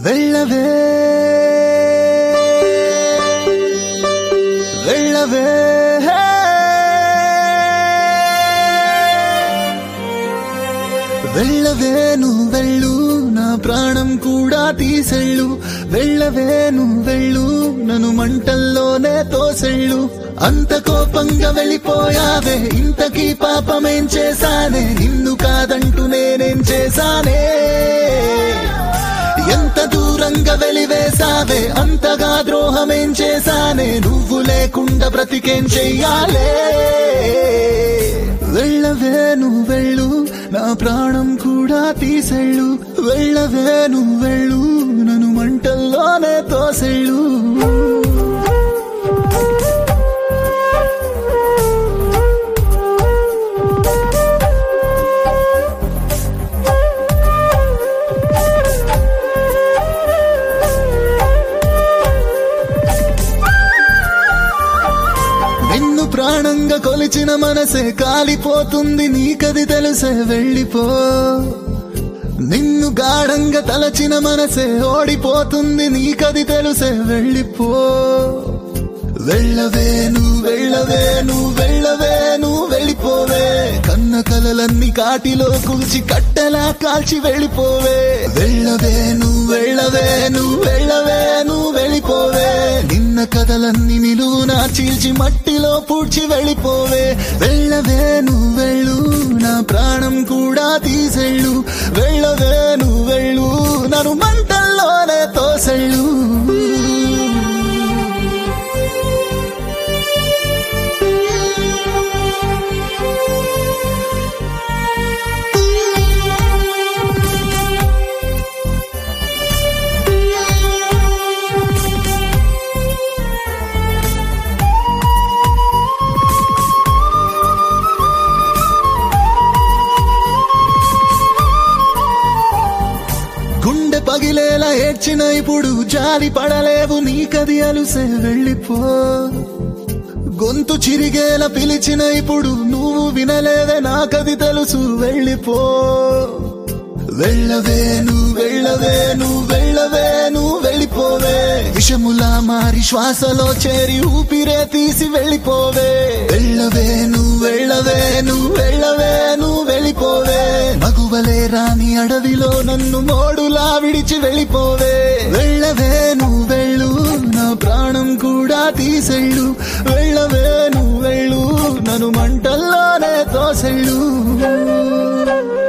వెళ్ళవే వెళ్ళవే వెళ్ళవే నువ్వు వెళ్ళు నా ప్రాణం కూడా తీసెళ్ళు వెళ్ళవే నువ్వు వెళ్ళు నన్ను మంటల్లోనే తోసెళ్ళు అంత కోపంగా వెళ్ళిపోయావే ఇంతకీ పాపమేం చేశానే నిన్ను కాదంటూ నేనేం చేశానే ఎంత దూరంగా వెలివేసావే అంతగా ద్రోహమేం చేశానే నువ్వు లేకుండా బ్రతికేం చెయ్యాలే వెళ్ళవే నువ్వు వెళ్ళు నా ప్రాణం కూడా తీసెళ్ళు వెళ్ళవే నువ్వు వెళ్ళు నన్ను మంటల్లోనే తోసెళ్ళు నిన్ను ప్రాణంగా కొలిచిన మనసే కాలిపోతుంది నీకది తెలుసే వెళ్ళిపో నిన్ను గాఢంగా తలచిన మనసే ఓడిపోతుంది నీకది తెలుసే వెళ్ళిపో వెళ్ళవే నువ్వు వెళ్ళవే నువ్వు వెళ్ళవే నువ్వు వెళ్ళిపోవే కన్న కలలన్నీ కాటిలో కూల్చి కట్టెలా కాల్చి వెళ్ళిపోవే వెళ్ళవే నువ్వు వెళ్ళవే నువ్వు వెళ్ళవే నువ్వు వెళ్ళిపోవే నిన్న కథలన్నీ నిలువునా చీల్చి మట్టిలో పూడ్చి వెళ్ళిపోవే వెళ్ళవే నువ్వు వెళ్ళు నా ప్రాణం కూడా తీసెళ్ళు వెళ్ళవే నువ్వు వెళ్ళు నన్ను మంటల్లోనే తోసెళ్ళు గుండె పగిలేలా ఏడ్చిన ఇప్పుడు జాలి పడలేవు నీకది అలుసే వెళ్ళిపో గొంతు చిరిగేలా పిలిచిన ఇప్పుడు నువ్వు వినలేవే నాకది తెలుసు వెళ్ళిపో వెళ్ళవే నువ్వు వెళ్ళవే నువ్వు వెళ్ళవే నువ్వు వెళ్ళిపోవే విషములా మారి శ్వాసలో చేరి ఊపిరే తీసి వెళ్ళిపోవే వెళ్ళవే నువ్వు వెళ్ళవే నువ్వు వెళ్ళవే నువ్వు వెళ్ళిపోవే మగువలే రాని అడవిలో నన్ను మోడులా విడిచి వెళ్ళిపోవే వెళ్ళవే నువ్వు వెళ్ళు నా ప్రాణం కూడా తీసెళ్ళు వెళ్ళవే నువ్వు వెళ్ళు నన్ను మంటల్లోనే తోసెళ్ళు